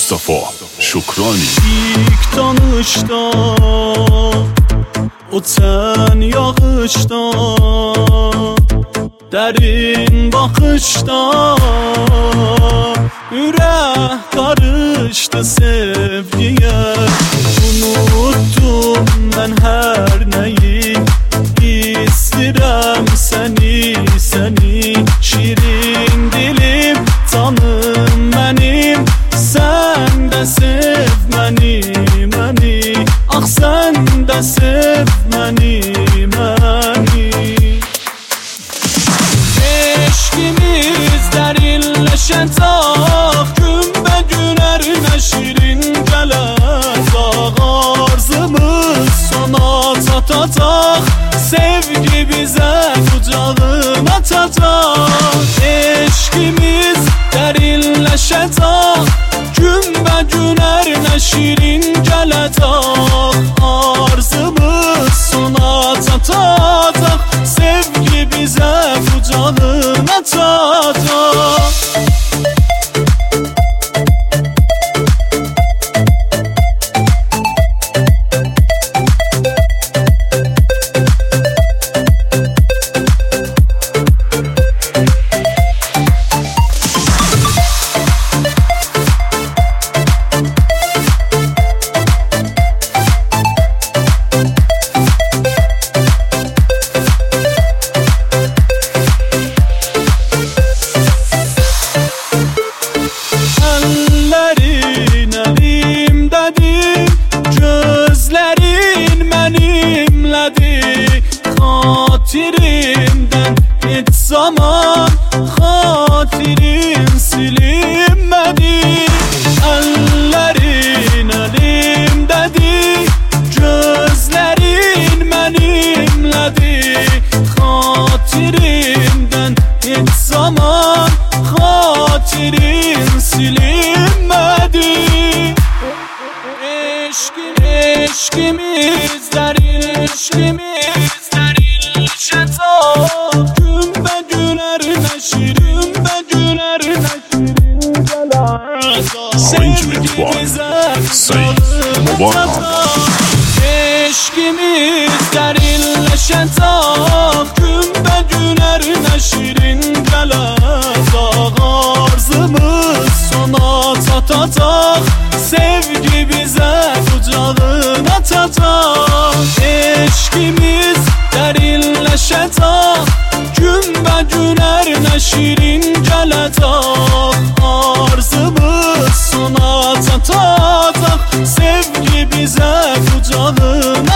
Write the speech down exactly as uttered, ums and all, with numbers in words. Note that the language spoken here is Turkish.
Mustafa Şukrani. İlk tanışda o ten yağışda, derin bakışta ürək karıştı sevgiye. Unuttum ben her neyi, İstirəm seni seni. Şirin dilim tanım benim, sen de sev məni məni. Ah sen de sev məni məni. Eşkimiz derinleşen tak, gün be gün erine şirin gelecek. Arzımız sona çatacak, sevgi bize kucağına atacak. Eşkimiz derinleşen tak, gün be gün erine şirin gelecek. Arzımız sona çatacak, sevgi bize kucağına atacak. Xatirimdən hiç zaman xatirin silinmədi. Əllərin əlimdədir, gözlərin mənimlədir. Xatirimdən hiç zaman xatirin silinmədi. Eşkim, eşkimiz derin, eşkimiz gün be gün erine şirin, be gün erine şirin gelecek. Sevgimize kucağına eşkimiz derinleşen tak, gün be gün erine şirin gelecek. Arzımız sona çatacak, sevgi bize kucağına atacak. Eşkimiz derinleşen tak, gün be gün erine şirin gelecek. Arzımız sona çatacak, sevgi bize kucağına